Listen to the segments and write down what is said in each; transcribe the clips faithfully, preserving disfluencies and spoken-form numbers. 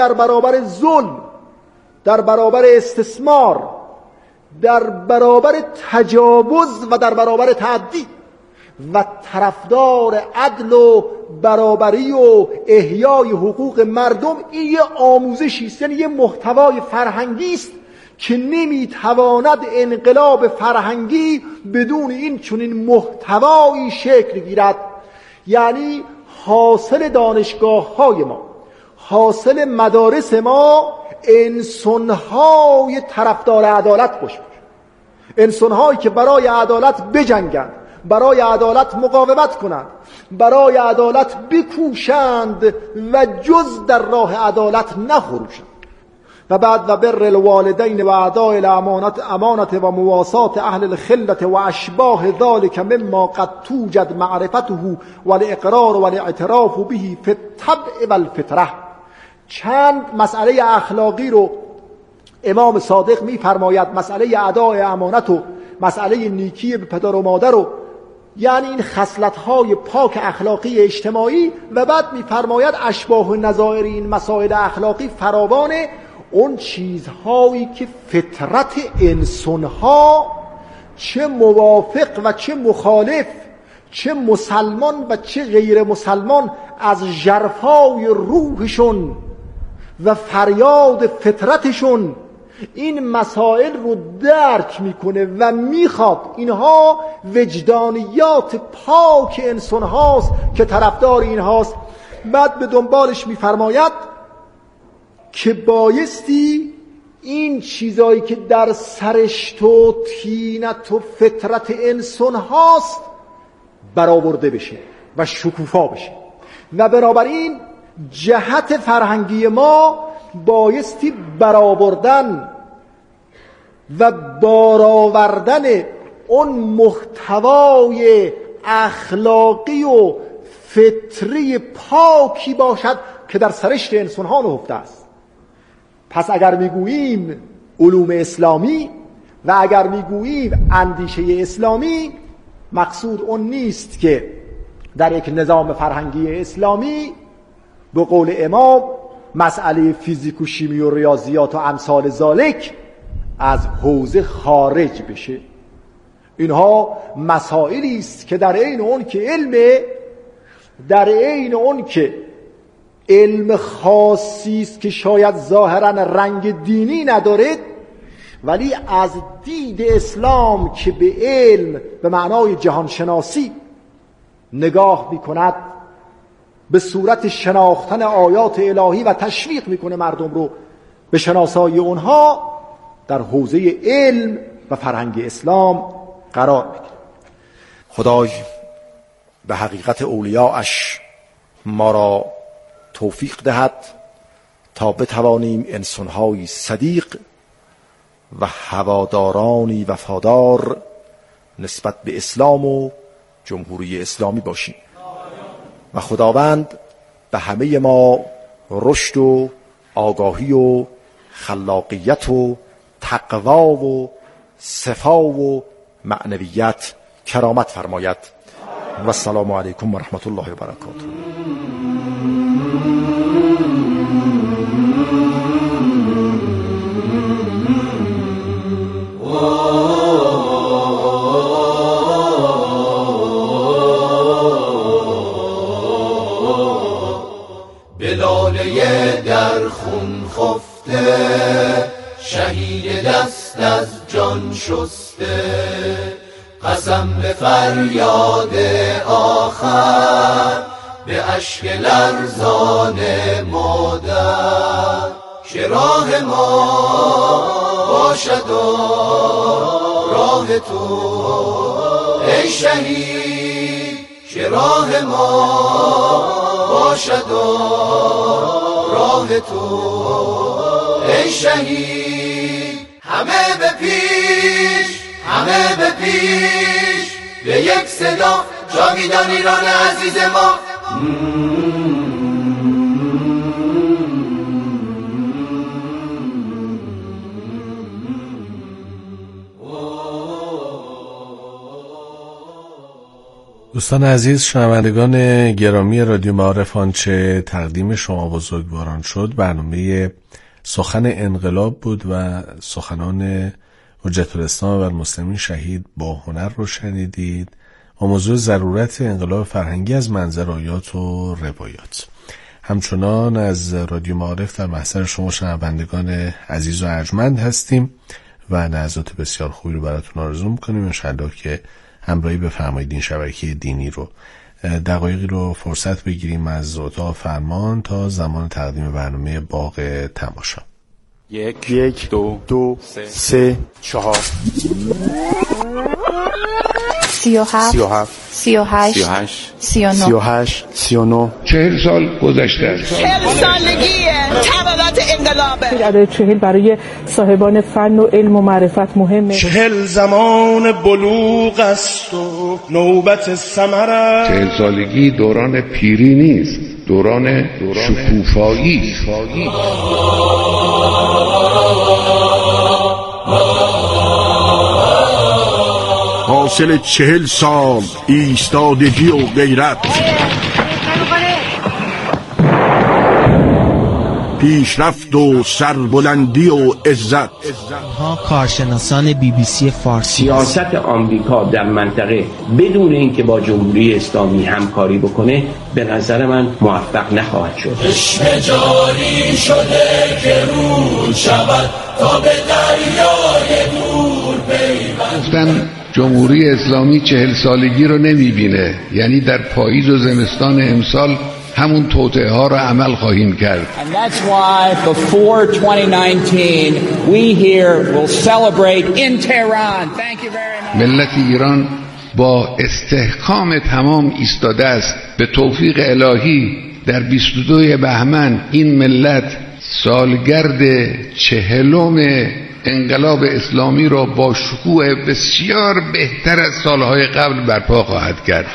در برابر ظلم، در برابر استثمار، در برابر تجاوز و در برابر تعدی و طرفدار عدل و برابری و احیای حقوق مردم. این یه آموزشی است، یعنی یه محتوای فرهنگی است که نمیتواند انقلاب فرهنگی بدون این چنین محتوایی شکل گیرد. یعنی حاصل دانشگاه های ما، حاصل مدارس ما انسان‌های طرفدار عدالت باشه، انسان‌هایی که برای عدالت بجنگند، برای عدالت مقاومت کنند، برای عدالت بکوشند و جز در راه عدالت نخروشند. و بعد و بر الوالدین و اعداء الامانت امانت و مواسات اهل الخلة و اشباه ذلك مما قد توجد معرفته والاقرار والاعتراف به فی الطبع والفطره. چند مسئله اخلاقی رو امام صادق می‌فرماید، مسئله ادای امانت و مسئله نیکی به پدر و مادر رو، یعنی این خصلت‌های پاک اخلاقی اجتماعی. و بعد می‌فرماید اشباه و نظائر این مسائل اخلاقی فراوانه، اون چیزهایی که فطرت انسان‌ها چه موافق و چه مخالف، چه مسلمان و چه غیر مسلمان، از ژرفای روحشون و فریاد فطرتشون این مسائل رو درک میکنه و میخواد. اینها وجدانیات پاک انسان هاست که طرفدار این هاست. بعد به دنبالش میفرماید که بایستی این چیزایی که در سرشت و طینت و فطرت انسان هاست برآورده بشه و شکوفا بشه. و بنابراین جهت فرهنگی ما بایستی برآوردن و بارآوردن اون محتوای اخلاقی و فطری پاکی باشد که در سرشت انسان‌ها نهفته است. پس اگر میگوییم علوم اسلامی و اگر میگوییم اندیشه اسلامی، مقصود اون نیست که در یک نظام فرهنگی اسلامی به قول امام مسئله فیزیک و شیمی و ریاضیات و امثال ذالک از حوزه خارج بشه. اینها مسائلی است که در عین اون که علم، در عین اون که علم خاصی است که شاید ظاهرا رنگ دینی نداره، ولی از دید اسلام که به علم به معنای جهانشناسی نگاه میکند، به صورت شناختن آیات الهی و تشویق میکنه مردم رو به شناسایی اونها، در حوزه علم و فرهنگ اسلام قرار میگیره. خدای به حقیقت اولیاءش ما را توفیق دهد تا بتوانیم انسان‌های صدیق و هوادارانی وفادار نسبت به اسلام و جمهوری اسلامی باشیم و خداوند به همه ما رشد و آگاهی و خلاقیت و تقوا و صفا و معنویت کرامت فرماید. و السلام علیکم و رحمت الله و برکاته. به لاله در خون خفته، شهید دست از جان شسته، قسم به فریاد آخر، به اشک لرزان مادر، که راه ما باشد و راه تو ای شهید، که راه ما باشد و راه تو ای شهید. همه به پیش، همه به پیش، به یک صدا جاویدان ایران عزیز ما. دوستان عزیز، شنوندگان گرامی رادیو معارف، آنچه تقدیم شما بزرگواران شد برنامه سخن انقلاب بود و سخنان حجت الاسلام و المسلمین شهید با هنر رو شنیدید و موضوع ضرورت انقلاب فرهنگی از منظر آیات و روایات. همچنان از رادیو معارف در محضر شما شنوندگان عزیز و ارجمند هستیم و لحظات بسیار خوبی رو براتون آرزو می‌کنیم. انشاءالله که همراهی بفرمایید این شبکه دینی رو. دقایقی رو فرصت بگیریم از اتاق فرمان تا زمان تقدیم برنامه باغ تماشا. یک یک دو دو سه, سه چهار سی و هفت سی و هفت سی و هشت سی و هشت سی و نه سی و هشت سی و نه چهل سال گذشته است. چهل سالگیه تبعات انقلابه. عدد چهل برای صاحبان فن و علم و معرفت مهمه. چهل زمان بلوغ است و نوبت ثمر است. چهل سالگی دوران پیری نیست، دوران شکوفایی. حاصل چهل سال ایستادگی و غیرت، پیشرفت و سربلندی و عزت. ها کارشناسان بی بی سی فارسی. سیاست آمریکا در منطقه بدون اینکه با جمهوری اسلامی همکاری بکنه به نظر من موفق نخواهد شد. چشم جاری شده که رود شود تا به دریای دور پیوند. گفتن جمهوری اسلامی چهل سالگی رو نمیبینه، یعنی در پاییز و زمستان امسال همون توطئه ها رو عمل خواهیم کرد. And that's why before twenty nineteen we here will celebrate in Tehran. Thank you very much. ملت ایران با استحکام تمام ایستاده است. به توفیق الهی در بیست و دو بهمن این ملت سالگرد چهلم انقلاب اسلامی را با شکوه بسیار بهتر از سالهای قبل برپا خواهد کرد.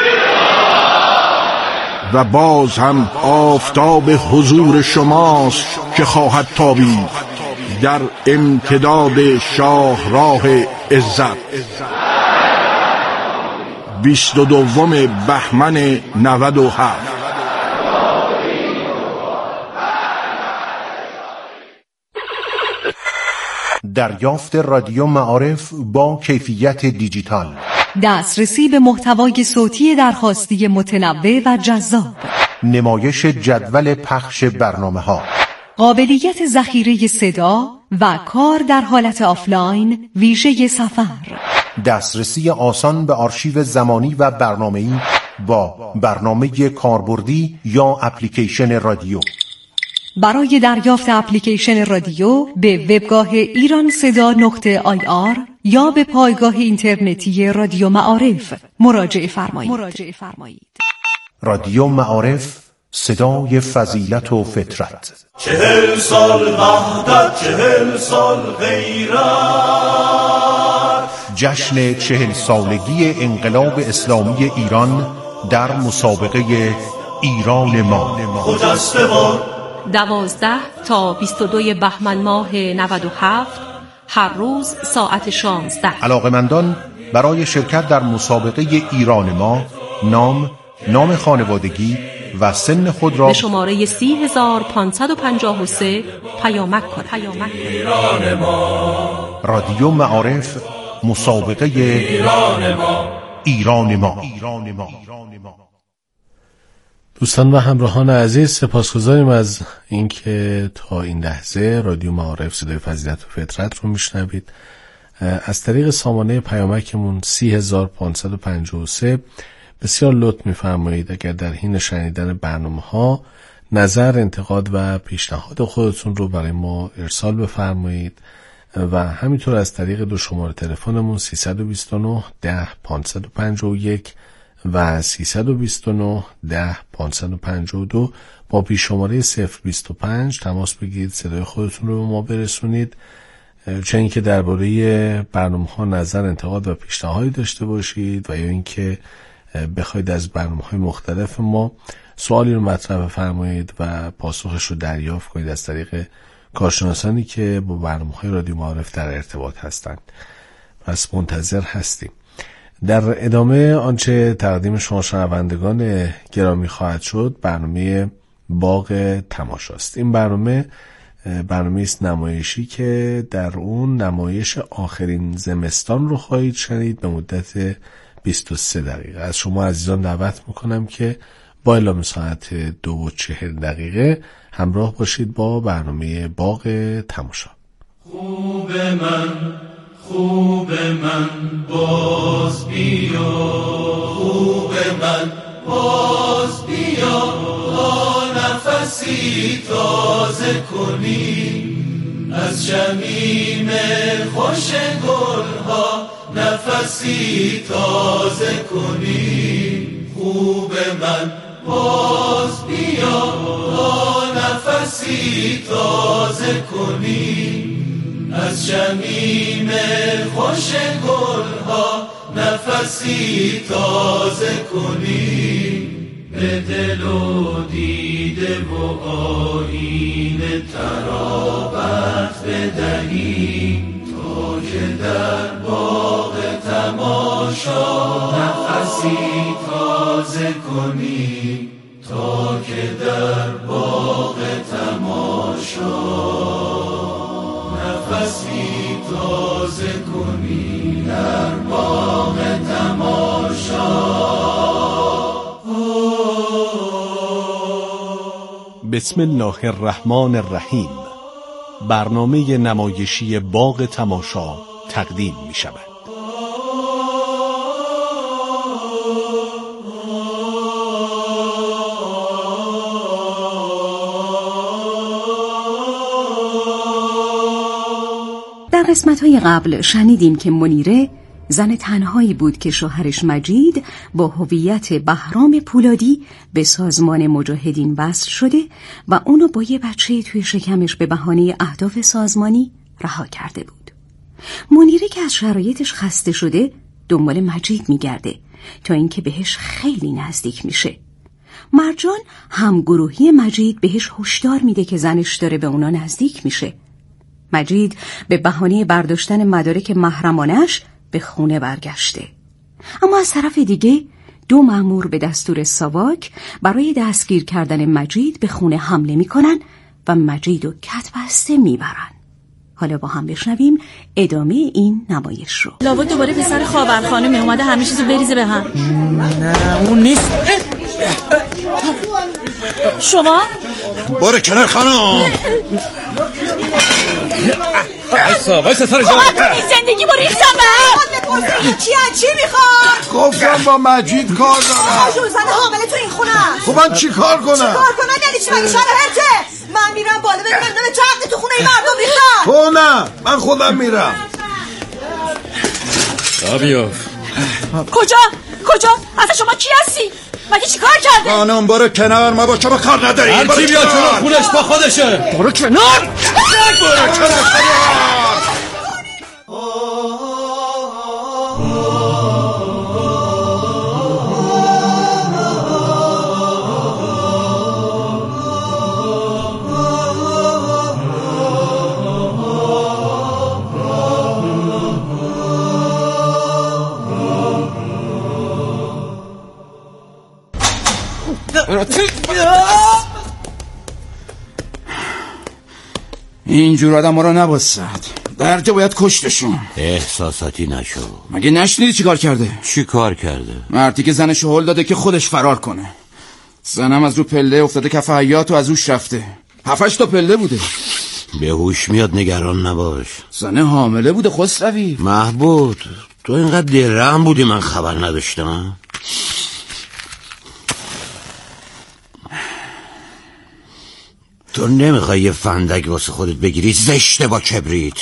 و باز هم آفتاب حضور شماست که خواهد تابید در امتداد شاهراه عزت. بیست و دوم بهمن نود و هفت. دریافت رادیو معارف با کیفیت دیجیتال، دسترسی به محتوای صوتی درخواستی متنوع و جذاب، نمایش جدول پخش برنامه‌ها، قابلیت ذخیره صدا و کار در حالت آفلاین ویژه سفر، دسترسی آسان به آرشیو زمانی و برنامه‌ای با برنامه کاربردی یا اپلیکیشن رادیو. برای دریافت اپلیکیشن رادیو به وبگاه ایران صدا نقطه آی آر یا به پایگاه اینترنتی رادیو معارف مراجعه فرمایید. مراجعه فرمایید. رادیو معارف، صدای فضیلت و فطرت. چهل سال وحدت، چهل سال غیرت. جشن چهل سالگی انقلاب اسلامی ایران در مسابقه ایران ما. خجسته باد. دوازده تا بیست و دو بهمن ماه نود و هفت، هر روز ساعت شانزده. علاقمندان برای شرکت در مسابقه ایران ما نام، نام خانوادگی و سن خود را به شماره سی هزار پانصد و پنجاه و سه پیامک کنید. ایران ما. رادیو معارف، مسابقه ایران ما. ایران ما. ایران ما. دوستان و همراهان عزیز، سپاسگزاریم از اینکه تا این لحظه رادیو معارف صدای فضیلت و فطرت رو میشنوید. از طریق سامانه پیامکمون سی هزار پانصد و پنجاه و سه بسیار لطف میفرمایید اگر در حین شنیدن برنامه ها نظر، انتقاد و پیشنهاد خودتون رو برای ما ارسال بفرمایید و همینطور از طریق دو شماره تلفنمون سیصد و بیست و نه ده پانصد و پنجاه و یک و سیصد و بیست و نه ده پانصد و پنجاه و دو با پیش شماره صفر بیست و پنج تماس بگیرید، صدای خودتون رو به ما برسونید. چه اینکه درباره برنامه‌ها نظر، انتقاد و پیشنهادی داشته باشید و یا اینکه بخواید از برنامه‌های مختلف ما سوالی رو مطرح بفرمایید و پاسخش رو دریافت کنید از طریق کارشناسانی که با برنامه‌های رادیو معارف در ارتباط هستند. پس منتظر هستیم. در ادامه آنچه تقدیم شما شنوندگان گرامی خواهد شد برنامه باغ تماشاست. این برنامه برنامه است نمایشی که در اون نمایش آخرین زمستان رو خواهید شنید به مدت بیست و سه دقیقه. از شما عزیزان دعوت میکنم که با اعلام ساعت دو و چهل دقیقه همراه باشید با برنامه باغ تماشا. خوب من خوب من باز بیا، خوب من باز بیا، تا نفسی تازه کنی از شمیم خوش گلها، نفسی تازه کنی. خوب من باز بیا، تا نفسی تازه کنی از شمیم خوش گلها، نفسی تازه کنی. به دل و دیده و آیین ترابت بدهی، تا که در باغ تماشا نفسی تازه کنی، تا که در باغ تماشا نفسی تازه کنی، در باغ تماشا. بسم الله الرحمن الرحیم. برنامه نمایشی باغ تماشا تقدیم می شود. در قسمت‌های قبل شنیدیم که منیره زن تنهایی بود که شوهرش مجید با هویت بهرام پولادی به سازمان مجاهدین وصل شده و اونو با یه بچه توی شکمش به بهانه اهداف سازمانی رها کرده بود. منیره که از شرایطش خسته شده دنبال مجید میگرده تا اینکه بهش خیلی نزدیک میشه. مرجان همگروهی مجید بهش هشدار میده که زنش داره به اونا نزدیک میشه. مجید به بهانه برداشتن مدارک محرمانش به خونه برگشته. اما از طرف دیگه دو مأمور به دستور ساواک برای دستگیر کردن مجید به خونه حمله میکنن و مجید و کتبسته میبرن. حالا با هم بشنویم ادامه این نمایش رو. لابد دوباره پسر خاورخانه می اومده همه چیزو بریزه به هم. نه اون نیست. شما؟ برو کنار خانم. وایسا وایسا سر جا. زندگی با ریختم به چی چی میخواد؟ گفتم با مجید کار دارم. آجور زن حامله تو این خونه. خب من چی کار کنم؟ چی کار کنم یعنی چی؟ مگه شرایطه؟ من میرم بالا ببینم نمه چقدر تو خونه این مردم ریختم. تو نه من خودم میرم. آبیاف کجا؟ کجا؟ اصلا شما کی هستی؟ مگه چی کار کرده؟ خانم برو کنار، ما با شما کار نداریم. هر کی بیاد کنار خونش با خودشه. برو کنار. برو کنار. اینجور آدم ها رو نباید درجه باید کشتشون. احساساتی نشو. مگه نشنیدی چی کار کرده؟ چی کار کرده؟ مردی که زنش هل داده که خودش فرار کنه. زنم از رو پله افتاده کف حیاط و از روش رفته. هفتش تا پله بوده. به هوش میاد نگران نباش. زنه حامله بوده خسروی. محبود تو اینقدر دلرحم بودی من خبر نداشتم. تو نمیخوای یه فندک واسه خودت بگیری؟ زشته با کبریت.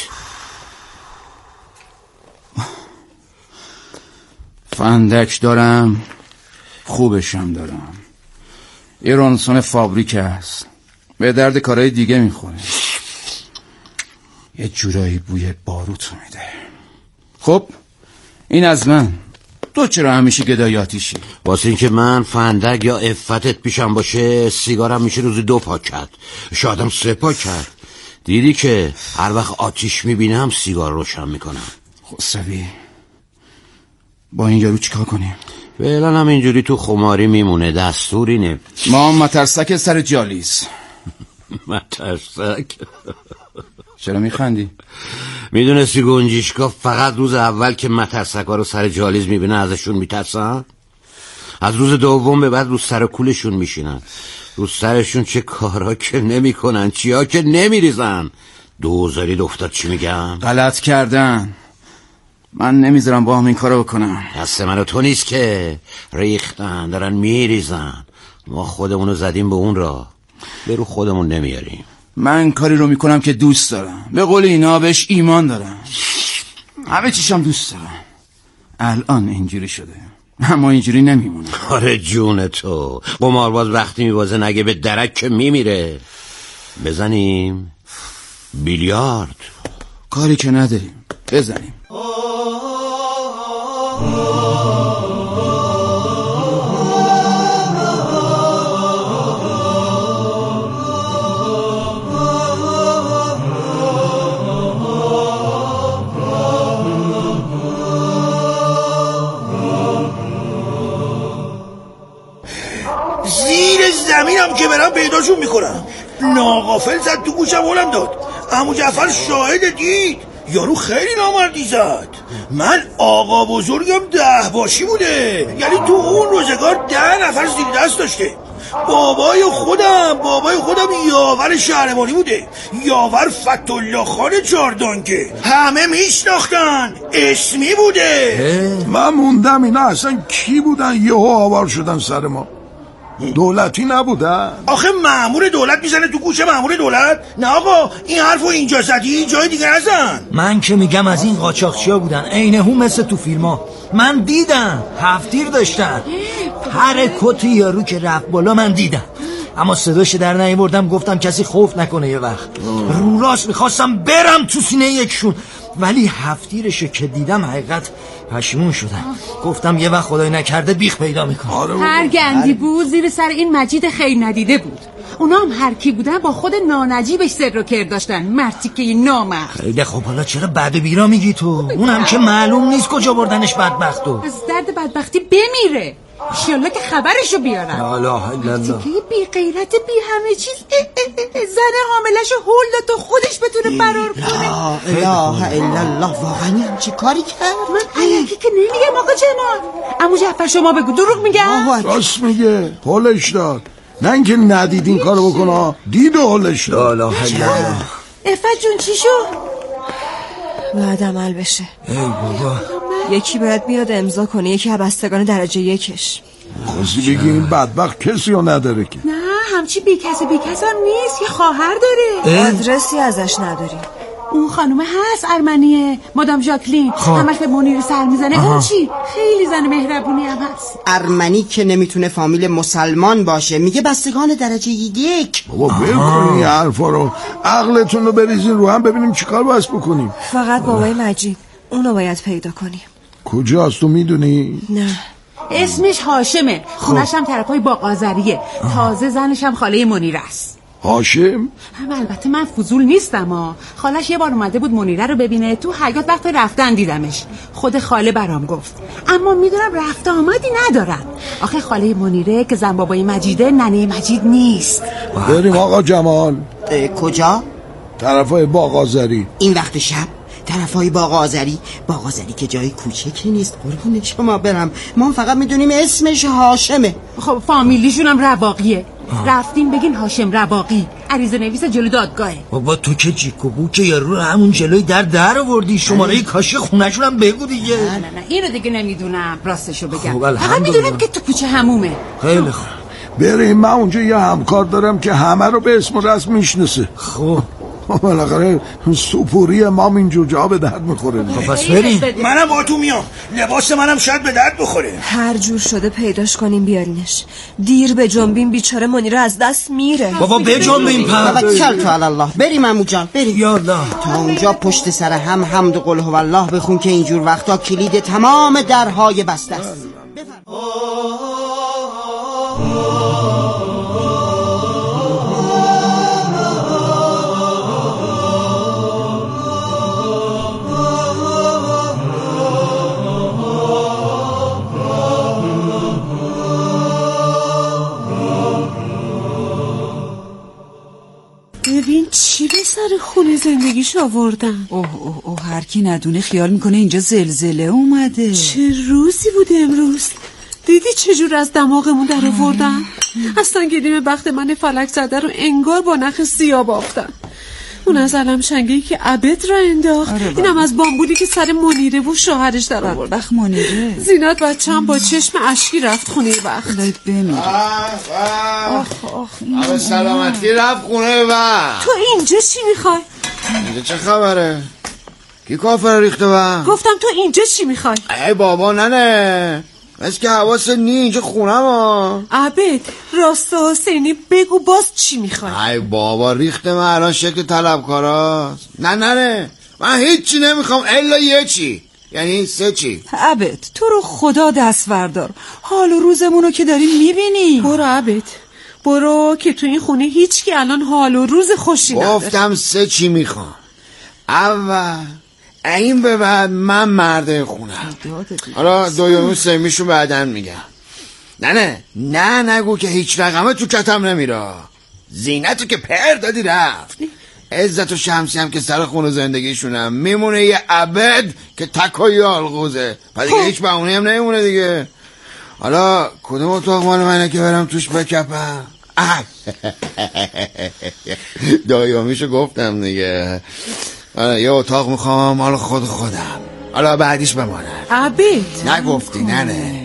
فندک دارم خوبشم دارم. یه رونسون فابریک هست به درد کارهای دیگه میخوره. یه جورایی بوی باروت میده. خب این از من. تو چرا همیشه گدایاتیشی؟ واسه این که من فندک یا عفتت پیشم باشه سیگارم میشه روزی دو پاکت، شادم سه پاکت. دیدی که هر وقت آتیش میبینم سیگار روشن میکنم. خسروی با این یارو چیکار کنیم؟ فعلا هم اینجوری تو خماری میمونه، دستوری نه. ما مترسک سر جالیز. مترسک؟ چرا میخندی؟ میدونستی گنجیشکا فقط روز اول که مترسکا رو سر جالیز میبینه ازشون میترسن؟ از روز دوم به بعد رو سر کولشون میشینن، رو سرشون چه کارا که نمی کنن، چیا که نمی ریزن. دوزاری دفتر چی میگم؟ غلط کردن. من نمیذارم با هم این کارو بکنم. دست من و تو نیست که ریختن، دارن میریزن. ما خودمونو زدیم به اون را، به رو خودمون نمیاریم. من کاری رو میکنم که دوست دارم، به قول اینا بهش ایمان دارم، همه چیشم دوست دارم. الان اینجوری شده اما اینجوری نمیمونه. آره جون تو، قمارباز وقتی میبازه نگه به درک که میمیره. بزنیم بیلیارد. کاری که نداریم، بزنیم. زیر زمینم که برم پیداشون میکنم. ناغافل زد تو گوشم هلم داد. عمو جعفر شاهد دید. یارو خیلی نامردی زد. من آقا بزرگم ده باشی بوده، یعنی تو اون روزگار ده نفر زیر دست داشته. بابای خودم بابای خودم یاور شهربانی بوده، یاور فتح‌الله خان چاردانکه. همه میشناختن، اسمی بوده. من موندم اینا اصلا کی بودن یهو آوار شدن سر ما؟ دولتی نبودن؟ آخه مأمور دولت میزنه تو گوش مأمور دولت؟ نه آقا، این حرفو اینجا زدی، جای دیگه نزن. من که میگم از این قاچاقچیا بودن، عینه هم مثل تو فیلم‌ها. من دیدم هفتیر داشتن. هر کت یارو که رفت بالا من دیدم، اما صداش در نیاوردم. گفتم کسی خوف نکنه. یه وقت رو راست میخواستم برم تو سینه یکشون، ولی هفتیرشو که دیدم حقیقت پشیمون شدم. گفتم یه وقت خدای نکرده بیخ پیدا میکنه. هر گندی بود زیر سر این مجید خیر ندیده بود. اونا هم هر کی بودن با خود نانجیبش سر و کر داشتن. مرتی که نامرد. خیلی خب، حالا چرا بد بیرا میگی تو؟ اونم که معلوم نیست کجا بردنش بدبختو. از درد بدبختی بمیره. انشالله که خبرشو بیارن. لا اله الا الله. که بی غیرت بی همه چیز زن حامله‌شو هول داد تا خودش بتونه فرار کنه. لا اله الا الله. واقعا چی کاری کرد؟ من الکی که نمیگم آقا جمال. عمو جعفر شما بگو، دروغ میگم؟ راست میگه، هولش داد. نه اینکه ندید این کارو بکنه، دید و هولش داد. لا اله الا الله. عفت جون چی شد؟ باید عمل بشه. ای بابا، یکی باید بیاد امضا کنه، یکی بستگان درجه یکش. خواستی بگی این بدبخت کسی رو نداره که؟ نه همچی بی کسی بی کس هم نیست، یه خواهر داره. آدرسی ازش نداری؟ اون خانومه هست، ارمنیه، مادام ژاکلین. همش به منیر سر میزنه. آها. اون چی؟ خیلی زن مهربونی هم هست. ارمنی که نمیتونه فامیل مسلمان باشه، میگه بستگان درجه یک. بابا بکنی این حرفا رو، عقلتون رو بریزین رو هم ببینیم چیکار باید بکنیم. فقط بابای مجید، اونو باید پیدا کنیم. کجاست تو میدونی؟ نه. اسمش هاشمه، خونش هم طرفای باغ‌آذریه. تازه زنش هم خاله منیر است. هاشم؟ هم البته من فضول نیستم ها. خالش یه بار اومده بود منیره رو ببینه، تو حیاط وقت رفتن دیدمش. خود خاله برام گفت، اما میدونم رفته آمدی ندارن. آخه خاله منیره که زن بابای مجیده ننه مجید نیست. بریم آقا جمال. کجا؟ طرفای باغ‌آذری. این وقت شب؟ طرفای باغ‌آذری؟ باغ‌آذری که جای کوچکی نیست قربون شما برم. ما فقط میدونیم اسمش هاشمه. خب فامیلیشون هم رباقیه. رفتیم بگین هاشم رباقی، عریضه نویس جلو دادگاهه. بابا تو که جیک و بوک یارو رو همون جلوی در در آوردی. شماره کاشی خونه‌شون هم بگو دیگه. نه نه نه اینو دیگه نمیدونم راستشو بگم. خب فقط میدونم که تو کوچه همومه. خیلی خوب. بریم، من اونجا یه همکار دارم که همه رو به اسم و رسم میشناسه. خب بالاخره سوپوری ما اینجور جا به درد میخوره. پس بریم. منم با تو میام، لباس منم شاید به درد بخوره. هر جور شده پیداش کنیم بیارینش. دیر به جنبیم، بیچاره منیره از دست میره. بابا به جنبیم پس. توکل تو علی الله. بریم عمو جان، بریم. یا الله. تا اونجا پشت سر هم حمد و قل هو الله بخون که اینجور وقتا کلید تمام درهای بسته است. سر خونه زندگیش آوردن؟ اوه اوه اوه هر کی ندونه خیال میکنه اینجا زلزله اومده. چه روزی بود امروز؟ دیدی چجور از دماغمون در آوردن؟ اصلا گلیم بخت من فلک زده رو انگار با نخ سیاه بافتن. اون از علم شنگه‌ای که عبد را انداخت. آره اینم از بامبولی که سر منیره و شوهرش در آورد. بخ منیره زینت بچه‌م با چشم اشکی رفت خونه بخت. خدایت بمیره. آخ آخ آخ سلامتی رفت خونه بخت. تو اینجا چی میخوای؟ اینجا چه خبره؟ کی کافر ریخته بخت؟ گفتم تو اینجا چی میخوای؟ ای بابا ننه بس که حواست نی اینجا خونه ما. عبد راست و حسینی بگو باز چی میخوای؟ ای بابا ریخته من الان شکل طلبکاراست. نه نه نه من هیچی نمیخوام الا یه چی، یعنی سه چی. عبد تو رو خدا دست بردار، حال و روزمونو که داری میبینی. برو عبد برو که تو این خونه هیچ کی الان حال و روز خوشی نداره. گفتم سه چی میخوام. اول این به بعد من مرده خونم. حالا دویمون سمیشو بعدن میگم. نه نه نه نگو که هیچ رقمه تو کتم نمیره. زینتو که پر دادی رفت. عزت و شمسی هم که سر خون و زندگیشونم میمونه یه عبد که تکایی آلغوزه. پس دیگه هیچ بهونه هم نمیمونه دیگه. حالا کدوم اتاق مال منه که برم توش بکپم؟ دایامیشو گفتم دیگه. آره یه اتاق میخوام مال خود خودم. حالا بعدیش بمانه. عبید نگفتی نه نه.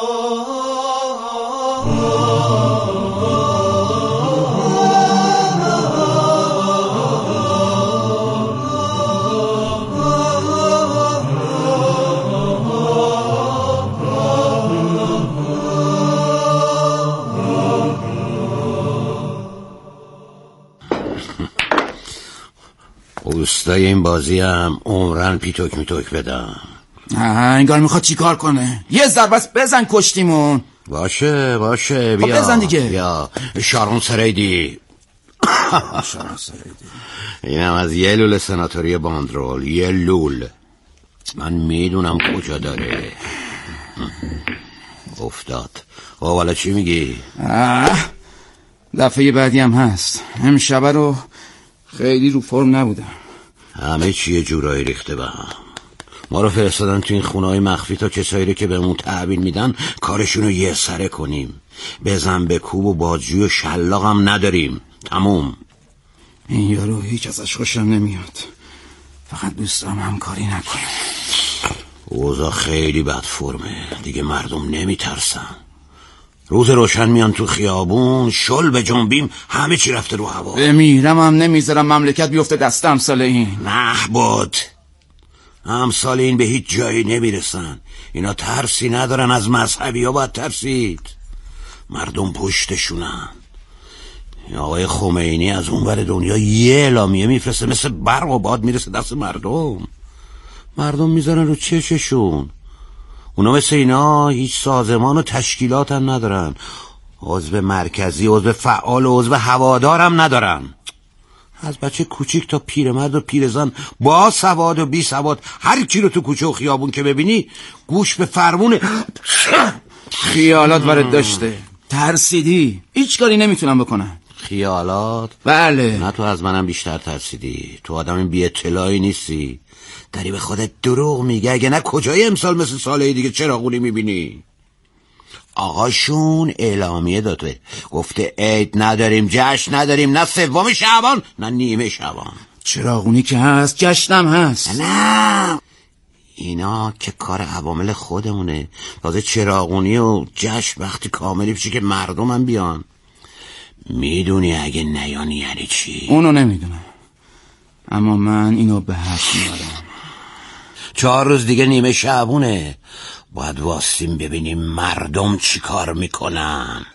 اوستای این بازی هم عمرن پیتوک میتوک بدم. انگار میخواد چی کار کنه. یه ضربه بزن کشتیمون. باشه باشه بیا. خب بزن دیگه. بیا شارون سریدی. شارون سریدی اینم از یه لول سناتوری باندرول. یه لول من میدونم کجا داره. افتاد. خب حالا چی میگی؟ دفعه بعدی هم هست. امشب رو خیلی رو فرم نبودم. همه چیه جورایی ریخته به هم. ما رو فرستادن تو این خونه های مخفی تا کسایی رو که بهمون تحویل میدن کارشونو یه سره کنیم. بزن به کوب و بازجوی و شلاق هم نداریم. تموم. این یارو هیچ ازش خوشم نمیاد. فقط دوست دارم همکاری نکنیم. اوضاع خیلی بد فرمه دیگه. مردم نمیترسن. روز روشن میان تو خیابون شل به جنبیم همه چی رفته رو هوا. بمیرم هم نمیذارم مملکت بیفته دست امثال این. نه بود امثال این به هیچ جایی نمیرسن. اینا ترسی ندارن. از مذهبی ها باید ترسید. مردم پشتشونن. آقای خمینی از اون ور دنیا یه اعلامیه میفرسته مثل برق و باد میرسه دست مردم. مردم میذارن رو چششون. اونا مثل اینا هیچ سازمان و تشکیلات هم ندارن. عضو مرکزی، عضو فعال و عضو هوادار هم ندارن. از بچه کوچیک تا پیرمرد و پیرزن با سواد و بی سواد هر کی رو تو کوچه و خیابون که ببینی گوش به فرمون خیالات برات داشته. ترسیدی. هیچ کاری نمیتونم بکنم. خیالات؟ بله. نه تو از منم بیشتر ترسیدی. تو آدم بی اطلاعی نیستی. داری به خودت دروغ میگه. اگه نه کجای امسال مثل ساله دیگه چراغونی میبینی؟ آقاشون اعلامیه داده گفته عید نداریم، جشن نداریم، نه سوم شعبان نه نیمه شعبان. چراغونی که هست جشنم هست. نه اینا که کار عوامل خودمونه. تازه چراغونی و جشن وقتی کاملی بشه که مردم هم بیان. میدونی اگه نیانی یعنی چی؟ اونو نمیدونم اما من اینو به حق میارم. چهار روز دیگه نیمه شعبونه. باید واسیم ببینیم مردم چی کار میکنن.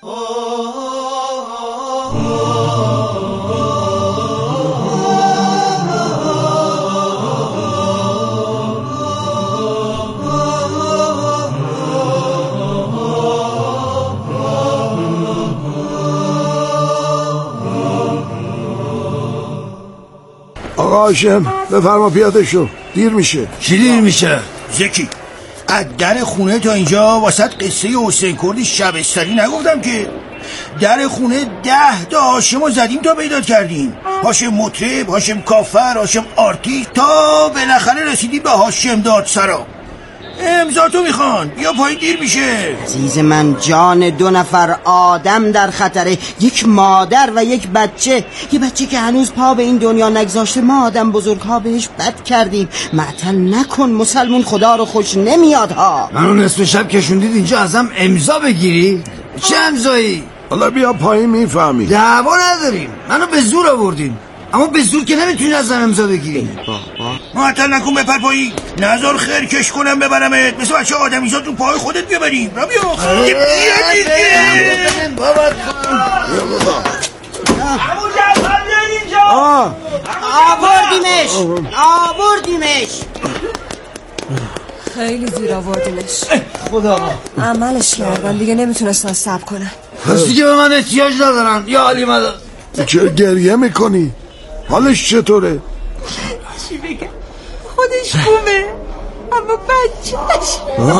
آقا هاشم بفرما پیاده شو. دیر میشه. چی دیر میشه؟ زکی از در خونه تا اینجا واسط قصه حسین کردی شبستری نگفتم که؟ در خونه ده تا هاشمو زدیم تا پیدا کردیم. هاشم مطرب، هاشم کافر، هاشم آرتیست، تا بالاخره رسیدی به هاشم دادسرا. امضا تو میخوان، بیا پایین دیر میشه. عزیز من، جان دو نفر آدم در خطره، یک مادر و یک بچه. یه بچه که هنوز پا به این دنیا نگذاشته. ما آدم بزرگ ها بهش بد کردیم. معطل نکن، مسلمون خدا رو خوش نمیاد ها. منو نصف شب کشوندید اینجا ازم امضا بگیری؟ چه امضایی؟ حالا بیا پایین میفهمی. دعوا نداریم، منو به زور آوردیم، اما به زور که نمیتونی از من امضا بگیری. معطل نکن، بپر پایین. نظر خیرکش کنم ببرمت، مثل بچه آدمیزاد تو پای خودت ببریم. را بیا بیا دیگه بابا. عمو جعفر بیاین اینجا. آوردیمش آوردیمش خیلی زیر آوردیمش. خدا عملش کردن دیگه، نمیتونستن صبر کنن. پس دیگه به من احتیاج ندارن. یا علی مدد. چرا گریه میکنی؟ حالش چطوره؟ چی بگم؟ خودش خوبه اما بچهش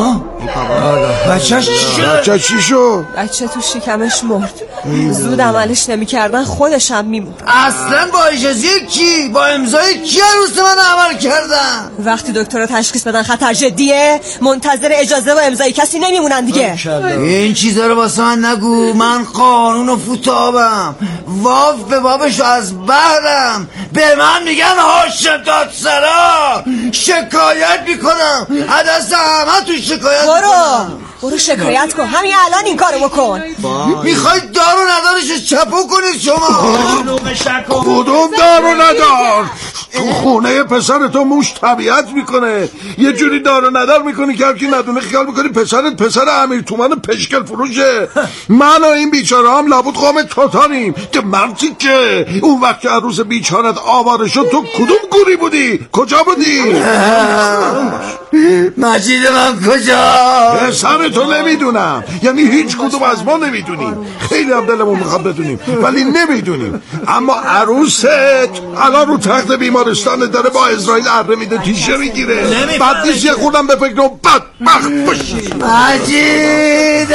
بچهش چی؟ بچه چی شو؟ بچه تو شکمش مرد. زود عملش نمی‌کردن خودش هم میموند. اصلا با اجازه کی؟ با امضای کی عروس من عمل کردن؟ وقتی دکتر تشخیص بدن خطر جدیه، منتظر اجازه و امضای کسی نمیمونن دیگه. این چیزا رو واسه من نگو. من قانون و فوتابم، واف به بابش از بهرم. به من میگن هاشم دادسرا. شکایت میکنم، عدس همه تو شکایت برو برو شکایت کن، همین الان این کارو بکن. میخواید دار و ندارش چپو کنید شما؟ کدوم دار و ندار؟ تو خونه پسر تو موش طبیعت میکنه، یه جوری دار و ندار میکنی که هرکی ندونه خیال میکنی پسرت پسر امیر تومان پشکل فروشه. من و این بیچاره هم لابد قوم تاتاریم که مرتی که اون وقت که عروس بیچارت آواره شد تو کدوم گوری بودی؟ کجا بودی؟ مجید من کجا؟ پسر تو نمیدونم، یعنی هیچ کدوم از ما نمیدونیم. خیلی هم دلمون میخواد بدونیم ولی نمیدونیم. اما عروست الان رو تخت بیمارستان داره با اسرائیل اره میده، تیشه میگیره. بعد نیست یه خودم به فکر رو بدبخت باشی. مجید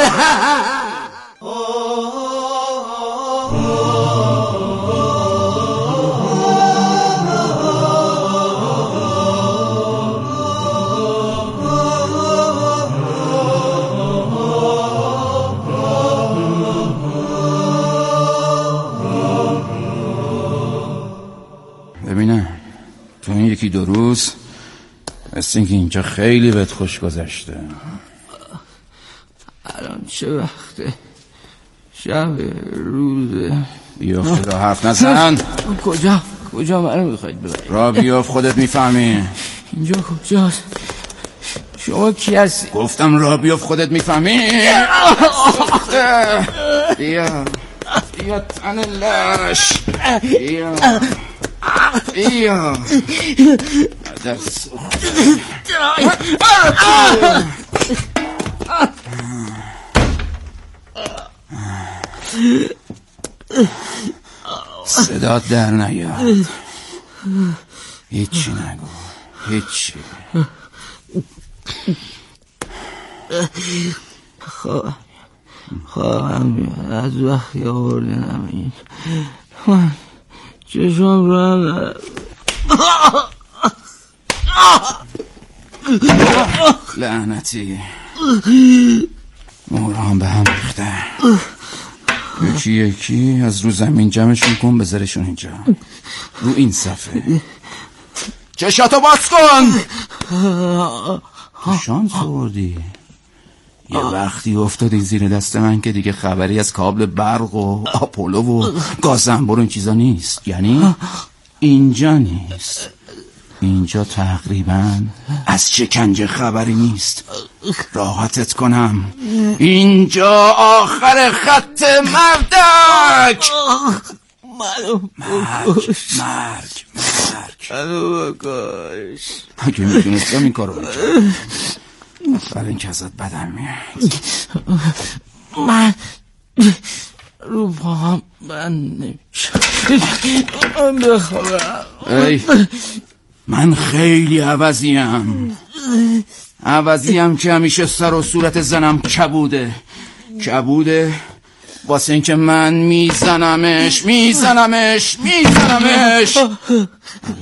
ببینم تو این یکی دو روز مثل اینکه اینجا خیلی بهت خوش گذشته. الان چه وقته؟ شب روزه؟ بیافت را حرف نزن. کجا؟ کجا منو میخواید ببرید؟ را بیافت خودت میفهمی. اینجا کجاست؟ شما کی هستی؟ گفتم را بیافت خودت میفهمی. بیا بیا تن لش. بیا بیا دست صدات در نیاد. هیچی نگو، هیچی. خواه خواهم از وقتی آوردنم این من چشم رو هم لعنتی موران به هم ریخته. یکی یکی از رو زمین جمعشون کن بذارشون اینجا رو این صفحه. چشاتو باز کن. شانس آوردی یه وقتی افتادی زیر دست من که دیگه خبری از کابل برق و آپولو و گازنبر این چیزا نیست. یعنی اینجا نیست، اینجا تقریبا از شکنجه خبری نیست. راحتت کنم اینجا آخر خط مردک. منو مرگ مرگ مرگ منو بکش. اگه میدونستم این کارو میکنم. برای این که ازت بدم میاد. من رو پاهم بند نمیشه. من بخورم. ای من خیلی عوضیم عوضیم که همیشه سر و صورت زنم کبوده کبوده واسه اینکه من میزنمش میزنمش میزنمش